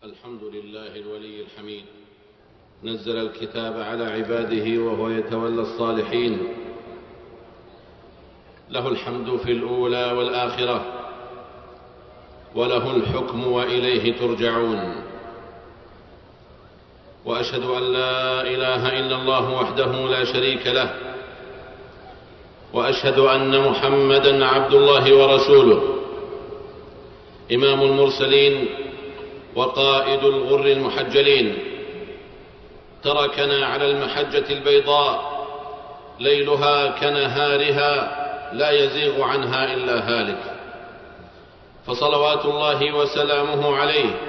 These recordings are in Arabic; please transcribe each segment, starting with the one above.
الحمد لله الولي الحميد، نزل الكتاب على عباده وهو يتولى الصالحين، له الحمد في الأولى والآخرة، وله الحكم وإليه ترجعون. وأشهد أن لا إله إلا الله وحده لا شريك له، وأشهد أن محمدًا عبد الله ورسوله، إمام المرسلين وقائد الغر المحجلين، تركنا على المحجة البيضاء ليلها كنهارها لا يزيغ عنها إلا هالك، فصلوات الله وسلامه عليه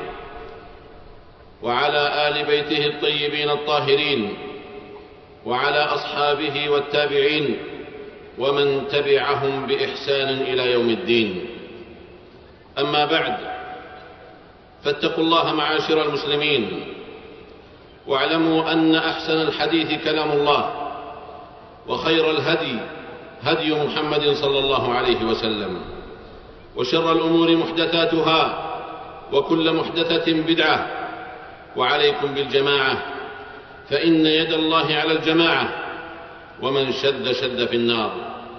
وعلى آل بيته الطيبين الطاهرين وعلى أصحابه والتابعين ومن تبعهم بإحسان إلى يوم الدين. أما بعد، فاتقوا الله معاشر المسلمين، واعلموا أن أحسن الحديث كلام الله، وخير الهدي هدي محمد صلى الله عليه وسلم، وشر الأمور محدثاتها، وكل محدثة بدعة، وعليكم بالجماعة، فإن يد الله على الجماعة، ومن شد شد في النار.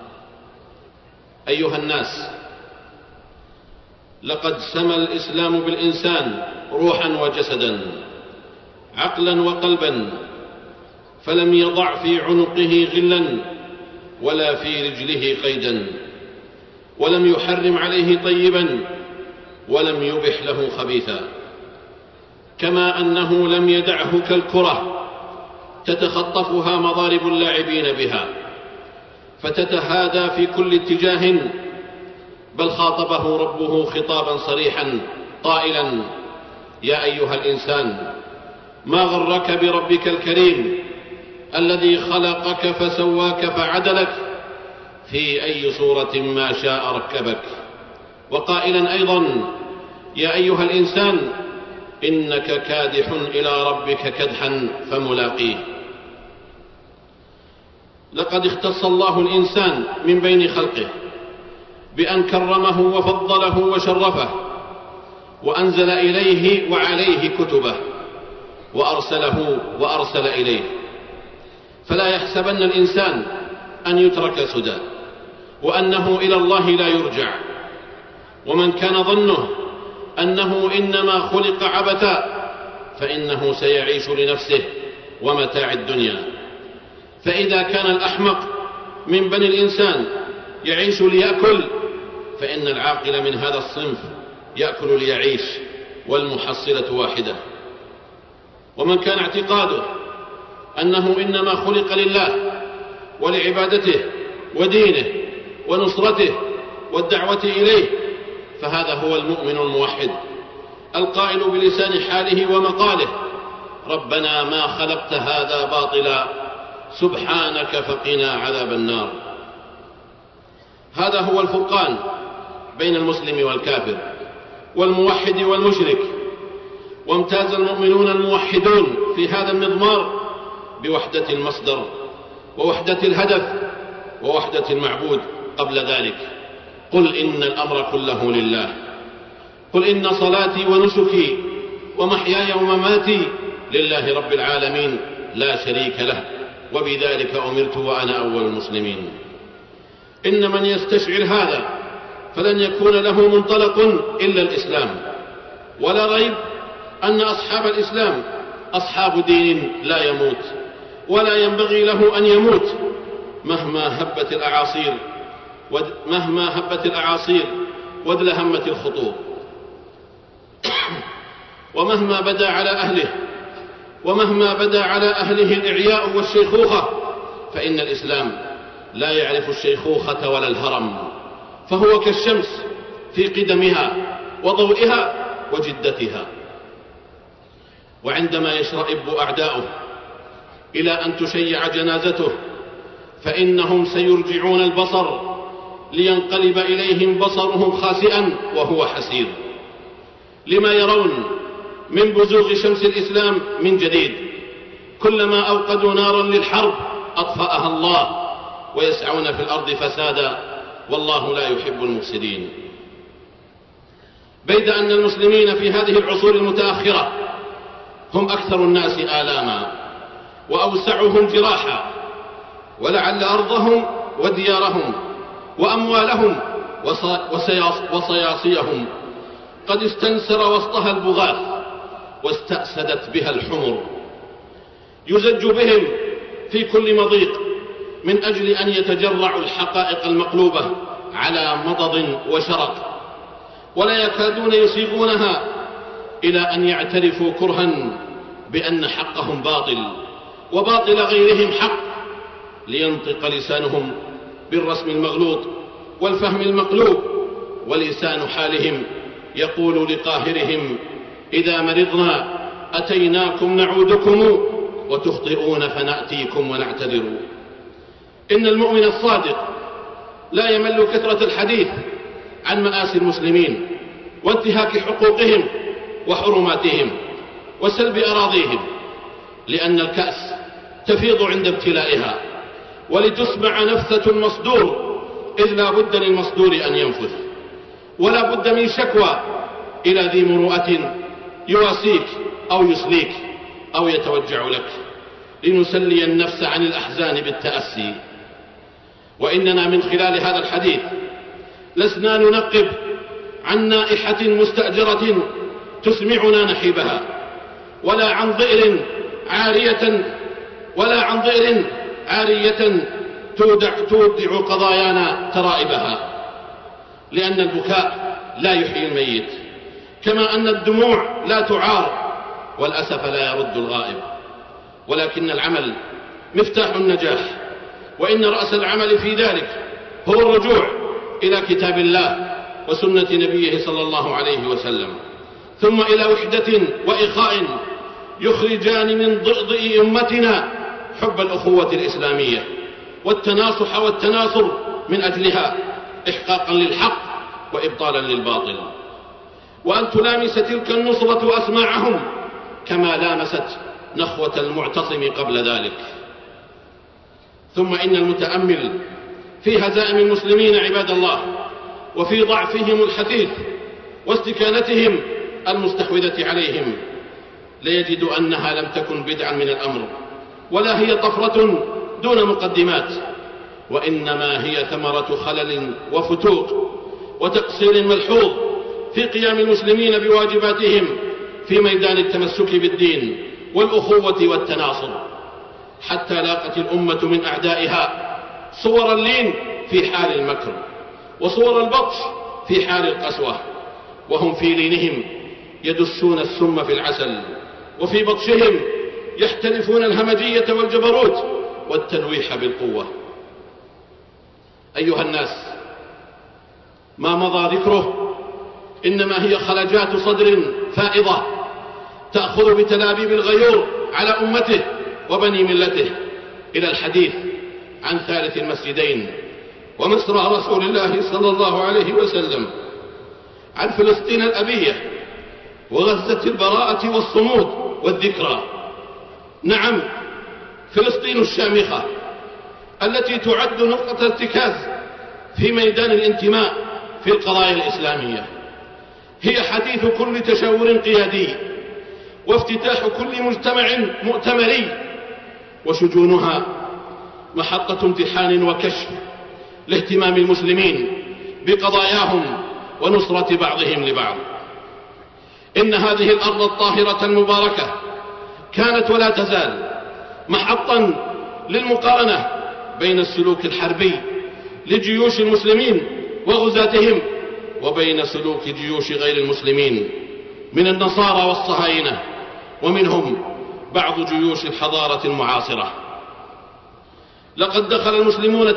أيها الناس، لقد سمى الإسلام بالإنسان روحا وجسدا، عقلا وقلبا، فلم يضع في عنقه غلا ولا في رجله قيدا، ولم يحرم عليه طيبا ولم يبح له خبيثا، كما أنه لم يدعه كالكرة تتخطفها مضارب اللاعبين بها فتتهادى في كل اتجاه، بل خاطبه ربه خطابا صريحا قائلا: يا أيها الإنسان، ما غرك بربك الكريم الذي خلقك فسواك فعدلك في أي صورة ما شاء ركبك، وقائلا أيضا: يا أيها الإنسان، إنك كادح إلى ربك كدحا فملاقيه. لقد اختص الله الإنسان من بين خلقه بأن كرمه وفضله وشرفه، وأنزل إليه وعليه كتبه، وأرسل إليه، فلا يحسبن الإنسان أن يترك سدى، وأنه إلى الله لا يرجع. ومن كان ظنه أنه إنما خلق عبثا فإنه سيعيش لنفسه ومتاع الدنيا. فإذا كان الأحمق من بني الإنسان يعيش ليأكل، فإن العاقل من هذا الصنف يأكل ليعيش، والمحصلة واحدة. ومن كان اعتقاده أنه إنما خلق لله ولعبادته ودينه ونصرته والدعوة إليه، فهذا هو المؤمن الموحد القائل بلسان حاله ومقاله: ربنا ما خلقت هذا باطلا سبحانك فقنا عذاب النار. هذا هو الفرقان بين المسلم والكافر والموحد والمشرك. وامتاز المؤمنون الموحدون في هذا المضمار بوحدة المصدر ووحدة الهدف ووحدة المعبود. قبل ذلك: قل إن الأمر كله لله، قل إن صلاتي ونسكي ومحياي ومماتي لله رب العالمين لا شريك له، وبذلك أمرت وأنا أول المسلمين. إن من يستشعر هذا فلن يكون له منطلق إلا الإسلام، ولا ريب أن أصحاب الإسلام أصحاب دين لا يموت، ولا ينبغي له أن يموت مهما هبت الأعاصير وادلهمت الخطوب، ومهما بدا على أهله الإعياء والشيخوخة، فإن الإسلام لا يعرف الشيخوخة ولا الهرم، فهو كالشمس في قدمها وضوئها وجدتها. وعندما يشرئب أعداؤه إلى أن تشيع جنازته، فإنهم سيرجعون البصر لينقلب إليهم بصرهم خاسئا وهو حسير، لما يرون من بزوغ شمس الإسلام من جديد. كلما أوقدوا نارا للحرب أطفأها الله، ويسعون في الأرض فسادا، والله لا يحب المفسدين. بيد أن المسلمين في هذه العصور المتأخرة هم أكثر الناس آلاما وأوسعهم جراحا، ولعل أرضهم وديارهم وأموالهم وصياصيهم قد استنسر وسطها البغاث واستأسدت بها الحمر، يزج بهم في كل مضيق من أجل أن يتجرعوا الحقائق المقلوبة على مضض وشرق، ولا يكادون يصيغونها إلى أن يعترفوا كرها بأن حقهم باطل وباطل غيرهم حق، لينطق لسانهم بالرسم المغلوط والفهم المقلوب، ولسان حالهم يقول لقاهرهم: إذا مرضنا أتيناكم نعودكم وتخطئون فنأتيكم ونعتذر. إن المؤمن الصادق لا يمل كثرة الحديث عن مآسي المسلمين وانتهاك حقوقهم وحرماتهم وسلب أراضيهم، لأن الكأس تفيض عند ابتلائها، ولتسمع نفثة المصدور إذ لا بد للمصدور أن ينفث، ولا بد من شكوى إلى ذي مروءة يواسيك أو يسليك أو يتوجع لك، لنسلي النفس عن الأحزان بالتأسي. وإننا من خلال هذا الحديث لسنا ننقب عن نائحة مستأجرة تسمعنا نحيبها، ولا عن ضئر عارية تودع قضايانا ترائبها، لأن البكاء لا يحيي الميت، كما أن الدموع لا تعار والأسف لا يرد الغائب، ولكن العمل مفتاح النجاح، وإن رأس العمل في ذلك هو الرجوع إلى كتاب الله وسنة نبيه صلى الله عليه وسلم، ثم إلى وحدة وإخاء يخرجان من ضئضئ أمتنا حب الأخوة الإسلامية والتناصح والتناصر من أجلها، إحقاقا للحق وإبطالا للباطل، وأن تلامس تلك النصرة أسماعهم كما لامست نخوة المعتصم قبل ذلك. ثم إن المتأمل في هزائم المسلمين عباد الله وفي ضعفهم الحثيث واستكانتهم المستحوذة عليهم ليجد أنها لم تكن بدعا من الأمر، ولا هي طفرة دون مقدمات، وإنما هي ثمرة خلل وفتوق وتقصير ملحوظ في قيام المسلمين بواجباتهم في ميدان التمسك بالدين والأخوة والتناصر، حتى لاقت الأمة من أعدائها صور اللين في حال المكر وصور البطش في حال القسوة، وهم في لينهم يدسون السم في العسل، وفي بطشهم يحترفون الهمجية والجبروت والتلويح بالقوة. أيها الناس، ما مضى ذكره إنما هي خلجات صدر فائضة تأخذ بتلابيب الغيور على أمته وبني ملته إلى الحديث عن ثالث المسجدين ومصرع رسول الله صلى الله عليه وسلم، عن فلسطين الأبية وغزة البراءة والصمود والذكرى. نعم، فلسطين الشامخة التي تعد نقطة ارتكاز في ميدان الانتماء في القضايا الإسلامية، هي حديث كل تشاور قيادي وافتتاح كل مجتمع مؤتمري، وشجونها محطة امتحان وكشف لاهتمام المسلمين بقضاياهم ونصرة بعضهم لبعض. إن هذه الأرض الطاهرة المباركة كانت ولا تزال محطا للمقارنة بين السلوك الحربي لجيوش المسلمين وغزاتهم وبين سلوك جيوش غير المسلمين من النصارى والصهاينة، ومنهم بعض جيوش الحضارة المعاصرة. لقد دخل المسلمون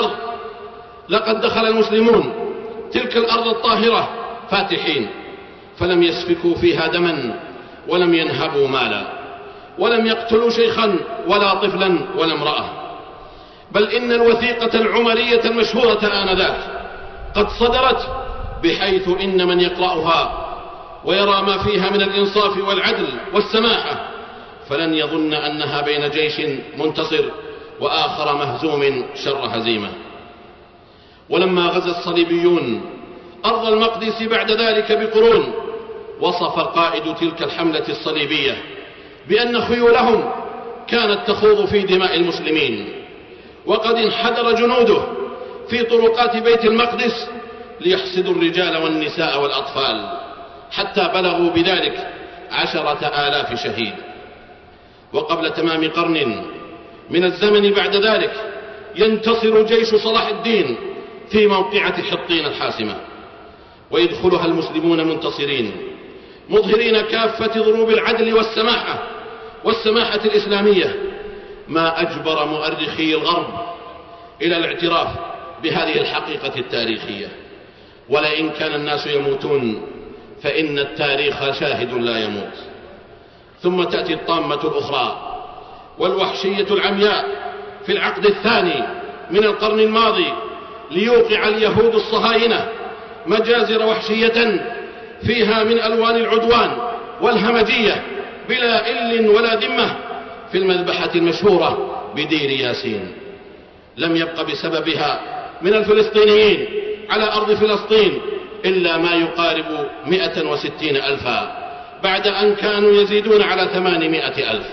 تلك الأرض الطاهرة فاتحين، فلم يسفكوا فيها دما ولم ينهبوا مالا ولم يقتلوا شيخا ولا طفلا ولا امرأة، بل إن الوثيقة العمرية المشهورة آنذاك قد صدرت، بحيث إن من يقرأها ويرى ما فيها من الإنصاف والعدل والسماحة فلن يظن أنها بين جيش منتصر وآخر مهزوم شر هزيمة. ولما غزا الصليبيون أرض المقدس بعد ذلك بقرون، وصف قائد تلك الحملة الصليبية بأن خيولهم كانت تخوض في دماء المسلمين، وقد انحدر جنوده في طرقات بيت المقدس ليحصدوا الرجال والنساء والأطفال، حتى بلغوا بذلك 10,000 شهيد. وقبل تمام قرن من الزمن بعد ذلك ينتصر جيش صلاح الدين في موقعة حطين الحاسمة، ويدخلها المسلمون منتصرين مظهرين كافة ضروب العدل والسماحة الإسلامية، ما أجبر مؤرخي الغرب إلى الاعتراف بهذه الحقيقة التاريخية. ولئن كان الناس يموتون فإن التاريخ شاهد لا يموت. ثم تأتي الطامة الأخرى والوحشية العمياء في العقد الثاني من القرن الماضي، ليوقع اليهود الصهاينة مجازر وحشية فيها من ألوان العدوان والهمجية بلا إل ولا ذمة في المذبحة المشهورة بدير ياسين. لم يبق بسببها من الفلسطينيين على أرض فلسطين إلا ما يقارب 160 ألفا، بعد أن كانوا يزيدون على 800 ألف.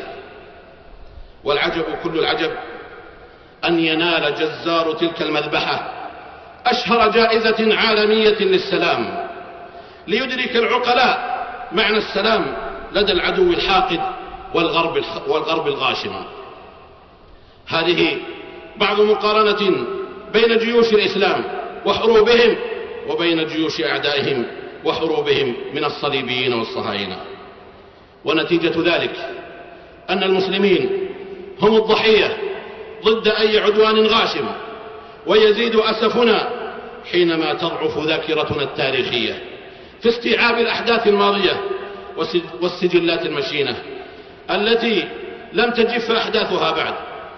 والعجب كل العجب أن ينال جزار تلك المذبحة أشهر جائزة عالمية للسلام، ليدرك العقلاء معنى السلام لدى العدو الحاقد والغرب الغاشم. هذه بعض مقارنة بين جيوش الإسلام وحروبهم وبين جيوش أعدائهم وحروبهم من الصليبيين والصهاينة. ونتيجة ذلك أن المسلمين هم الضحية ضد أي عدوان غاشم، ويزيد أسفنا حينما تضعف ذاكرتنا التاريخية في استيعاب الأحداث الماضية والسجلات المشينة التي لم تجف أحداثها بعد.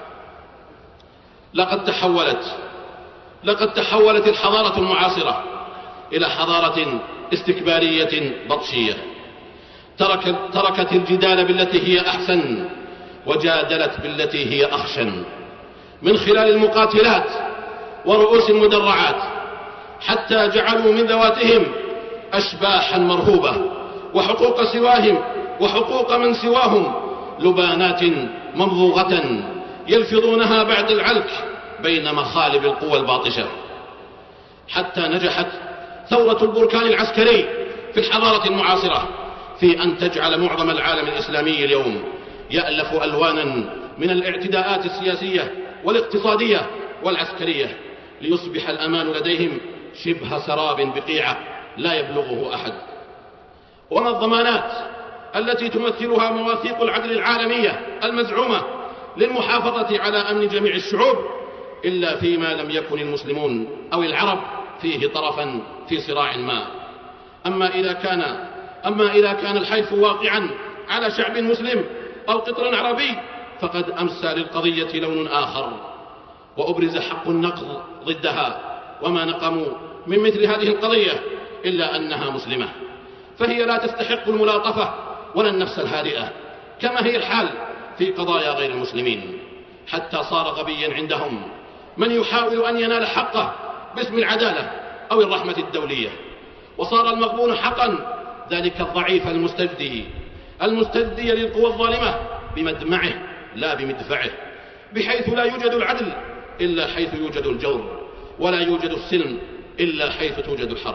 لقد تحولت الحضارة المعاصرة إلى حضارة استكبارية بطشية، تركت الجدال بالتي هي أحسن وجادلت بالتي هي أخشن، من خلال المقاتلات ورؤوس المدرعات، حتى جعلوا من ذواتهم أشباحا مرهوبة، وحقوق سواهم وحقوق من سواهم لبانات ممضوغة يلفظونها بعد العلك بين مخالب القوى الباطشة، حتى نجحت ثورة البركان العسكري في الحضارة المعاصرة في أن تجعل معظم العالم الإسلامي اليوم يألف ألوانا من الاعتداءات السياسية والاقتصادية والعسكرية، ليصبح الأمان لديهم شبه سراب بقيعة لا يبلغه أحد. وما الضمانات التي تمثلها مواثيق العدل العالمية المزعومة للمحافظة على أمن جميع الشعوب إلا فيما لم يكن المسلمون أو العرب فيه طرفا في صراع ما. أما إذا كان الحيف واقعا على شعب مسلم أو قطر عربي فقد أمسى للقضية لون آخر، وأبرز حق النقض ضدها، وما نقموا من مثل هذه القضية إلا أنها مسلمة، فهي لا تستحق الملاطفة ولا النفس الهادئة، كما هي الحال في قضايا غير المسلمين، حتى صار غبيا عندهم من يحاول أن ينال حقه باسم العدالة أو الرحمة الدولية، وصار المغبون حقا ذلك الضعيف المستدي للقوى الظالمة بمدمعه لا بمدفعه، بحيث لا يوجد العدل إلا حيث يوجد الجور، ولا يوجد السلم إلا حيث توجد الحرب.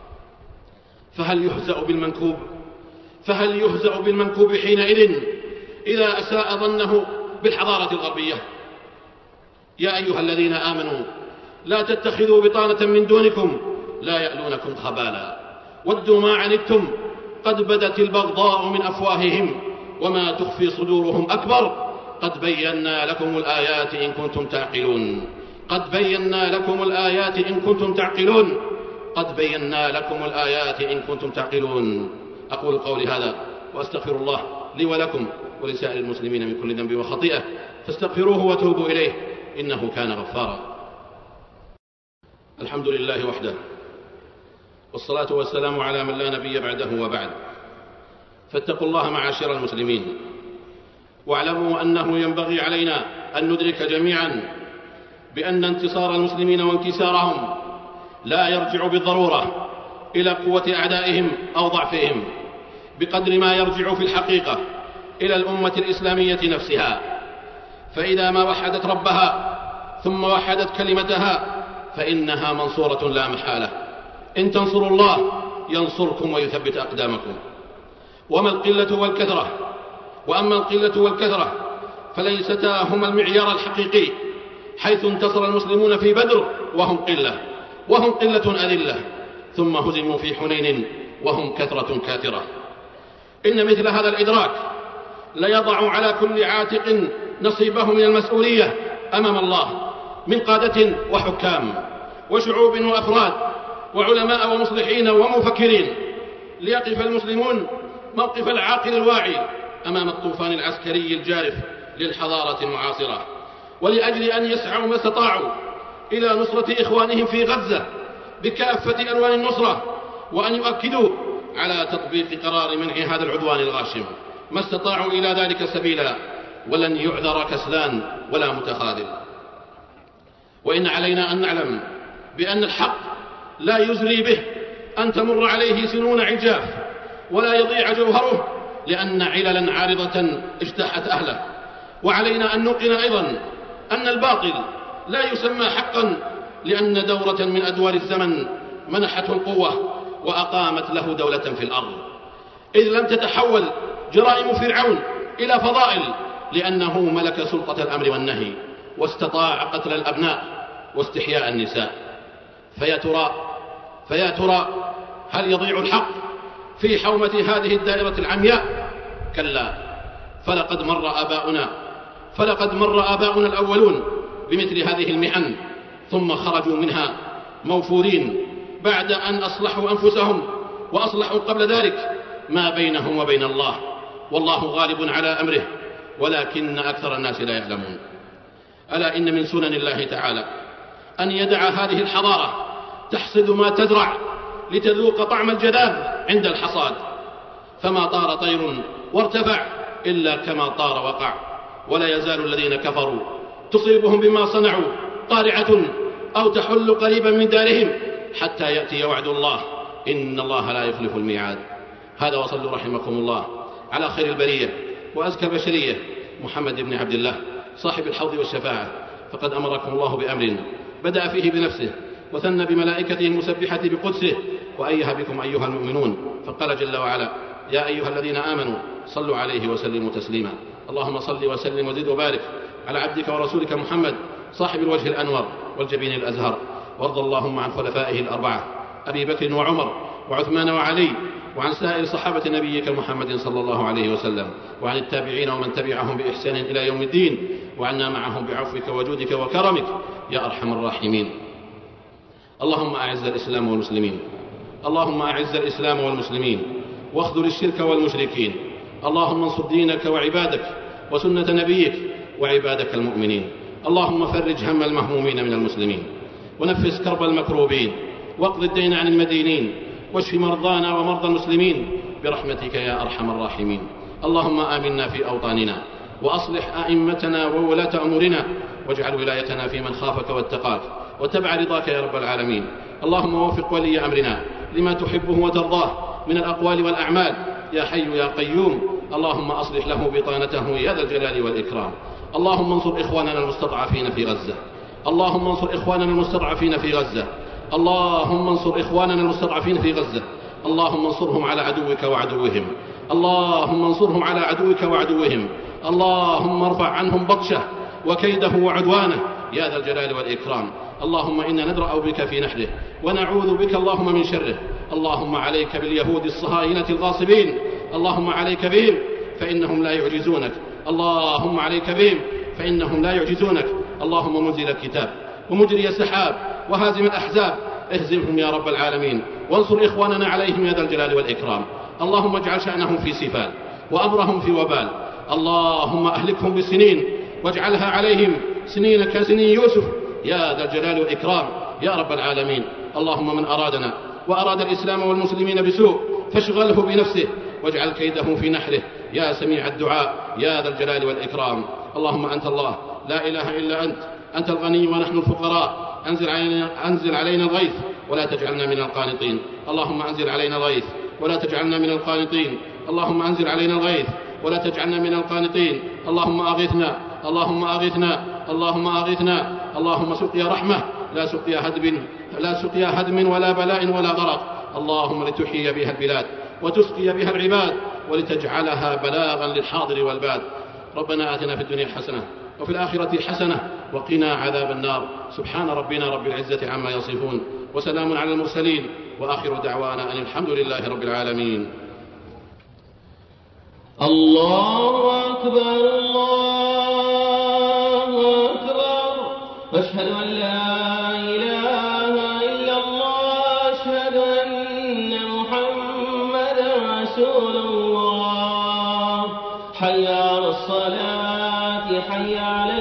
فهل يهزأ بالمنكوب حينئذ إذا أساء ظنه بالحضارة الغربية؟ يا أيها الذين آمنوا لا تتخذوا بطانة من دونكم لا يألونكم خبالا ودوا ما عنتم قد بدت البغضاء من أفواههم وما تخفي صدورهم أكبر قد بينا لكم الآيات إن كنتم تعقلون قد بينا لكم الآيات إن كنتم تعقلون قد بينا لكم الآيات إن كنتم تعقلون. أقول قولي هذا وأستغفر الله لي ولكم ولسائر المسلمين من كل ذنب وخطيئة فاستغفروه وتوبوا إليه إنه كان غفارا. الحمد لله وحده، والصلاة والسلام على من لا نبي بعده وبعد. فاتقوا الله معاشر المسلمين، واعلموا أنه ينبغي علينا أن ندرك جميعا بأن انتصار المسلمين وانكسارهم لا يرجع بالضرورة إلى قوة أعدائهم أو ضعفهم، بقدر ما يرجع في الحقيقة إلى الأمة الإسلامية نفسها. فإذا ما وحدت ربها ثم وحدت كلمتها فإنها منصورة لا محالة. إن تنصروا الله ينصركم ويثبت أقدامكم. وأما القلة والكثرة فليستا هما المعيار الحقيقي، حيث انتصر المسلمون في بدر وهم قلة أذلة، ثم هزموا في حنين وهم كثرة كاثرة. إن مثل هذا الإدراك ليضع على كل عاتق نصيبه من المسؤولية أمام الله، من قادة وحكام وشعوب وأفراد وعلماء ومصلحين ومفكرين، ليقف المسلمون موقف العاقل الواعي أمام الطوفان العسكري الجارف للحضارة المعاصرة، ولأجل أن يسعوا ما استطاعوا إلى نصرة إخوانهم في غزة بكافة ألوان النصرة، وأن يؤكدوا على تطبيق قرار منع هذا العدوان الغاشم ما استطاعوا إلى ذلك سبيلا، ولن يعذر كسلان ولا متخاذل. وإن علينا أن نعلم بأن الحق لا يزري به أن تمر عليه سنون عجاف ولا يضيع جوهره، لأن عللا عارضة اجتاحت أهله. وعلينا أن نوقن أيضا أن الباطل لا يسمى حقا، لأن دورة من أدوار الزمن منحته القوة وأقامت له دولة في الأرض، إذ لم تتحول جرائم فرعون إلى فضائل، لأنه ملك سلطة الأمر والنهي واستطاع قتل الأبناء واستحياء النساء. فيا ترى هل يضيع الحق في حومة هذه الدائرة العمياء؟ كلا، فلقد مر آباؤنا الأولون بمثل هذه المحن، ثم خرجوا منها موفورين بعد أن أصلحوا أنفسهم وأصلحوا قبل ذلك ما بينهم وبين الله، والله غالب على أمره ولكن أكثر الناس لا يعلمون. ألا إن من سنن الله تعالى أن يدع هذه الحضارة تحصد ما تزرع لتذوق طعم الجذاذ عند الحصاد، فما طار طير وارتفع إلا كما طار وقع، ولا يزال الذين كفروا تصيبهم بما صنعوا قارعة أو تحل قريبا من دارهم حتى يأتي وعد الله إن الله لا يخلف الميعاد. هذا، وصلوا رحمكم الله على خير البرية وأزكى البشرية محمد بن عبد الله صاحب الحوض والشفاعة، فقد أمركم الله بأمر بدأ فيه بنفسه وثنى بملائكته المسبحة بقدسه، وأيها بكم أيها المؤمنون، فقال جل وعلا: يا أيها الذين آمنوا صلوا عليه وسلموا تسليما. اللهم صل وسلم وزد وبارك على عبدك ورسولك محمد صاحب الوجه الأنور والجبين الأزهر، وارض اللهم عن خلفائه الأربعة أبي بكر وعمر وعثمان وعلي، وعن سائر صحابة نبيك محمد صلى الله عليه وسلم، وعن التابعين ومن تبعهم بإحسان إلى يوم الدين، وعنا معهم بعفوك وجودك وكرمك يا أرحم الراحمين. اللهم أعز الإسلام والمسلمين، اللهم أعز الإسلام والمسلمين واخذل الشرك والمشركين. اللهم انصر دينك وعبادك وسنة نبيك وعبادك المؤمنين. اللهم فرج هم المهمومين من المسلمين، ونفس كرب المكروبين، واقض الدين عن المدينين، واشف مرضانا ومرضى المسلمين برحمتك يا أرحم الراحمين. اللهم آمنا في أوطاننا، وأصلح أئمتنا وولاة أمورنا، واجعل ولايتنا في من خافك واتقاك واتبع رضاك يا رب العالمين. اللهم وفق ولي أمرنا لما تحبه وترضاه من الأقوال والأعمال يا حي يا قيوم. اللهم أصلح له بطانته يا ذا الجلال والإكرام. اللهم انصر إخواننا المستضعفين في غزة، اللهم انصر إخواننا المستضعفين في غزة، اللهم انصر إخواننا المستضعفين في غزة. اللهم انصرهم على عدوك وعدوهم، اللهم انصرهم على عدوك وعدوهم. اللهم ارفع عنهم بطشه وكيده وعدوانه يا ذا الجلال والإكرام. اللهم إنا ندرأ بك في نحره ونعوذ بك اللهم من شره. اللهم عليك باليهود الصهاينة الغاصبين، اللهم عليك بهم فإنهم لا يعجزونك، اللهم عليك بهم فإنهم لا يعجزونك. اللهم منزل الكتاب ومجري السحاب وهازم الأحزاب، اهزمهم يا رب العالمين، وانصر إخواننا عليهم يا ذا الجلال والإكرام. اللهم اجعل شأنهم في سفال وأمرهم في وبال. اللهم أهلكهم بالسنين واجعلها عليهم سنين كسنين يوسف يا ذا الجلال والإكرام يا رب العالمين. اللهم من أرادنا وأراد الإسلام والمسلمين بسوء فاشغله بنفسه واجعل كيده في نحره يا سميع الدعاء يا ذا الجلال والإكرام. اللهم أنت الله لا إله إلا أنت الغني ونحن الفقراء. أنزل علينا الغيث ولا تجعلنا من القانطين. اللهم أنزل علينا الغيث ولا تجعلنا من القانطين، اللهم أنزل علينا الغيث ولا تجعلنا من القانطين، اللهم أغثنا، اللهم أغثنا، اللهم أغثنا، اللهم سقيا رحمة لا سقيا هدم ولا بلاء ولا غرق، اللهم لتحيي بها البلاد وتسقي بها العباد ولتجعلها بلاغا للحاضر والباد. ربنا آتنا في الدنيا حسنة وفي الآخرة حسنة وقنا عذاب النار. سبحان ربنا رب العزة عما يصفون وسلام على المرسلين وآخر دعوانا أن الحمد لله رب العالمين. الله أكبر الله أكبر، أشهد أن لا إله إلا الله، أشهد أن محمدا رسول الله. حي على الصلاة، حي على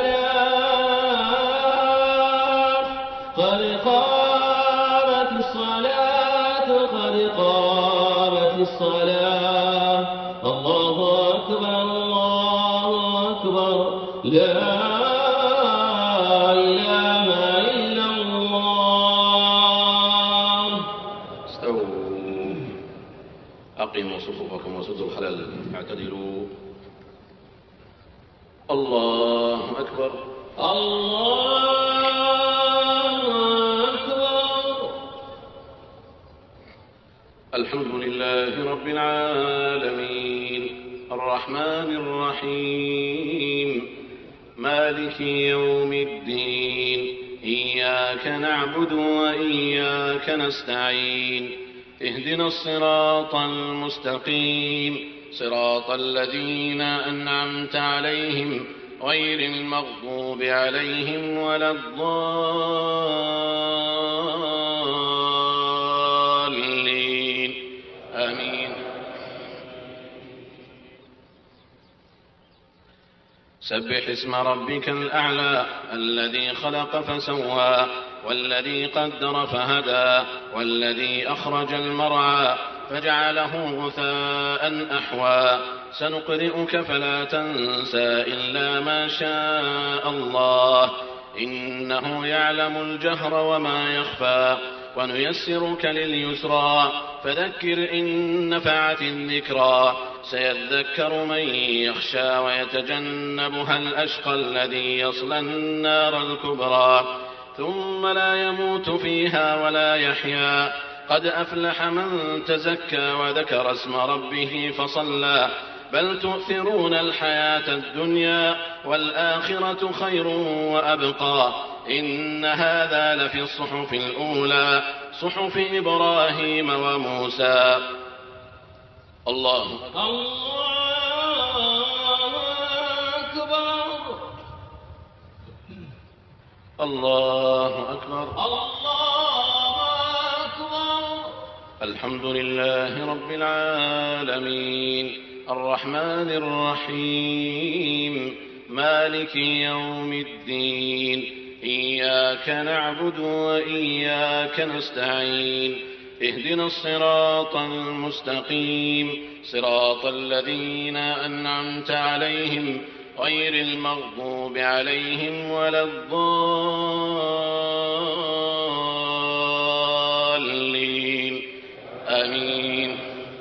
الفلاح، قد قامت الصلاة، قد قامت الصلاة. الله أكبر الله أكبر، لا إله إلا الله. استووا، أقيموا صفوفكم وسدوا الخلل، اعتدلوا. الله أكبر الله أكبر. الحمد لله رب العالمين الرحمن الرحيم مالك يوم الدين، إياك نعبد وإياك نستعين، اهدنا الصراط المستقيم، صراط الذين أنعمت عليهم غير المغضوب عليهم ولا الضالين، آمين. سبح اسم ربك الأعلى الذي خلق فسوى والذي قدر فهدى والذي أخرج المرعى فجعله غثاء أحوى. سنقرئك فلا تنسى إلا ما شاء الله، إنه يعلم الجهر وما يخفى. ونيسرك لليسرى فذكر إن نفعت الذكرى. سيذكر من يخشى ويتجنبها الأشقى الذي يصلى النار الكبرى ثم لا يموت فيها ولا يحيا. قد أفلح من تزكى وذكر اسم ربه فصلى. بل تؤثرون الحياة الدنيا والآخرة خير وأبقى. إن هذا لفي الصحف الأولى صحف إبراهيم وموسى. الله أكبر الله أكبر الله أكبر. الحمد لله رب العالمين الرحمن الرحيم مالك يوم الدين، إياك نعبد وإياك نستعين، اهدنا الصراط المستقيم، صراط الذين أنعمت عليهم غير المغضوب عليهم ولا الضالين، آمين.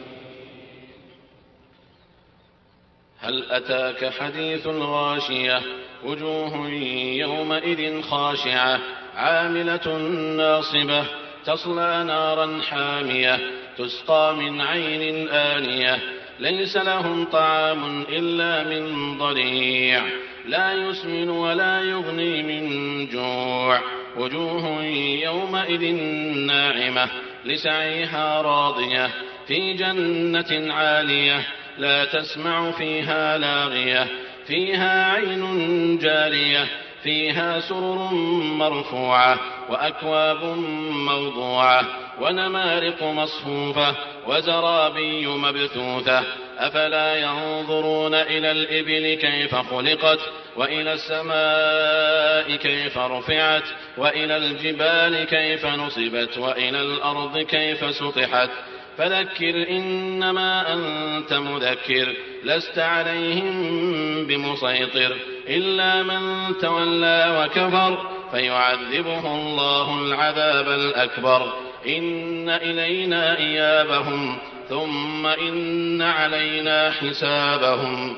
هل أتاك حديث الغاشية؟ وجوه يومئذ خاشعة عاملة ناصبة تصلى نارا حامية تسقى من عين آنية ليس لهم طعام إلا من ضريع لا يسمن ولا يغني من جوع. وجوه يومئذ ناعمة لسعيها راضية في جنة عالية لا تسمع فيها لاغية فيها عين جارية فيها سرر مرفوعة وأكواب موضوعة ونمارق مصفوفة وزرابي مبثوثة. أفلا ينظرون إلى الإبل كيف خلقت وإلى السماء كيف رفعت وإلى الجبال كيف نصبت وإلى الأرض كيف سطحت. فذكر إنما أنت مذكر لست عليهم بمسيطر إلا من تولى وكفر فيعذبه الله العذاب الأكبر إن إلينا إيابهم ثم إن علينا حسابهم.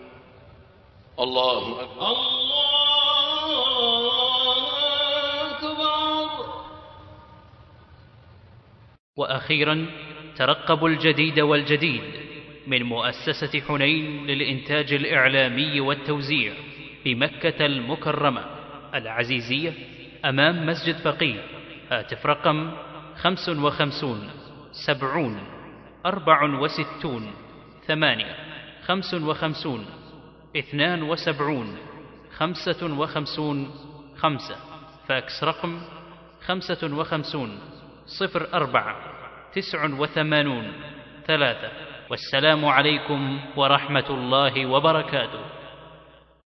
الله أكبر. الله أكبر. وأخيرا ترقبوا الجديد والجديد من مؤسسة حنين للإنتاج الإعلامي والتوزيع بمكة المكرمة العزيزية أمام مسجد فقيه. هاتف رقم 55 70 64 8 55 72 55 5. فاكس رقم 55 04 89 3. والسلام عليكم ورحمة الله وبركاته.